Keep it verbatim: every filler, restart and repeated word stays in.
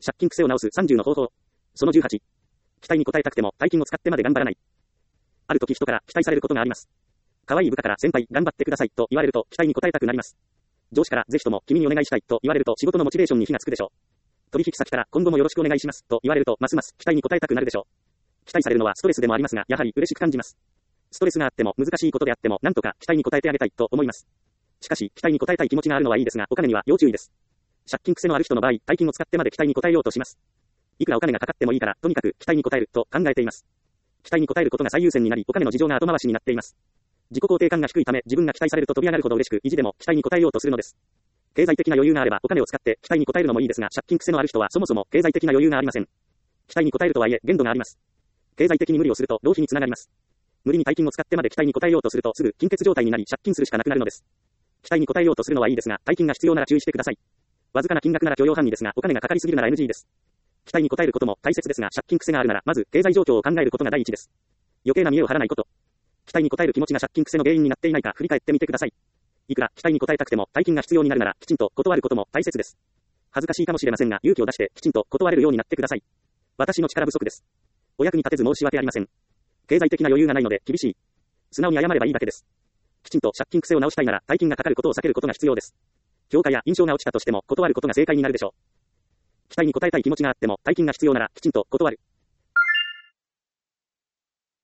借金癖を直すさんじゅうの方法。そのじゅうはち。期待に応えたくても大金を使ってまで頑張らない。ある時人から期待されることがあります。可愛い部下から先輩頑張ってくださいと言われると期待に応えたくなります。上司からぜひとも君にお願いしたいと言われると仕事のモチベーションに火がつくでしょう。取引先から今後もよろしくお願いしますと言われるとますます期待に応えたくなるでしょう。期待されるのはストレスでもありますが、やはり嬉しく感じます。ストレスがあっても難しいことであってもなんとか期待に応えてあげたいと思います。しかし期待に応えたい気持ちがあるのはいいですが、お金には要注意です。借金癖のある人の場合、大金を使ってまで期待に応えようとします。いくらお金がかかってもいいから、とにかく期待に応えると考えています。期待に応えることが最優先になり、お金の事情が後回しになっています。自己肯定感が低いため、自分が期待されると飛び上がるほど嬉しく、意地でも期待に応えようとするのです。経済的な余裕があれば、お金を使って期待に応えるのもいいですが、借金癖のある人はそもそも経済的な余裕がありません。期待に応えるとはいえ、限度があります。経済的に無理をすると浪費につながります。無理に大金を使ってまで期待に応えようとすると、すぐ金欠状態になり、借金するしかなくなるのです。期待に応えようとするのはいいですが、大金が必要なら注意してください。わずかな金額なら許容範囲ですが、お金がかかりすぎるなら エヌジー です。期待に応えることも大切ですが、借金癖があるなら、まず経済状況を考えることが第一です。余計な見栄を張らないこと。期待に応える気持ちが借金癖の原因になっていないか振り返ってみてください。いくら期待に応えたくても大金が必要になるなら、きちんと断ることも大切です。恥ずかしいかもしれませんが、勇気を出してきちんと断れるようになってください。私の力不足です。お役に立てず申し訳ありません。経済的な余裕がないので厳しい。素直に謝ればいいだけです。きちんと借金癖を直したいなら、大金がかかることを避けることが必要です。評価や印象が落ちたとしても断ることが正解になるでしょう。期待に応えたい気持ちがあっても大金が必要ならきちんと断る。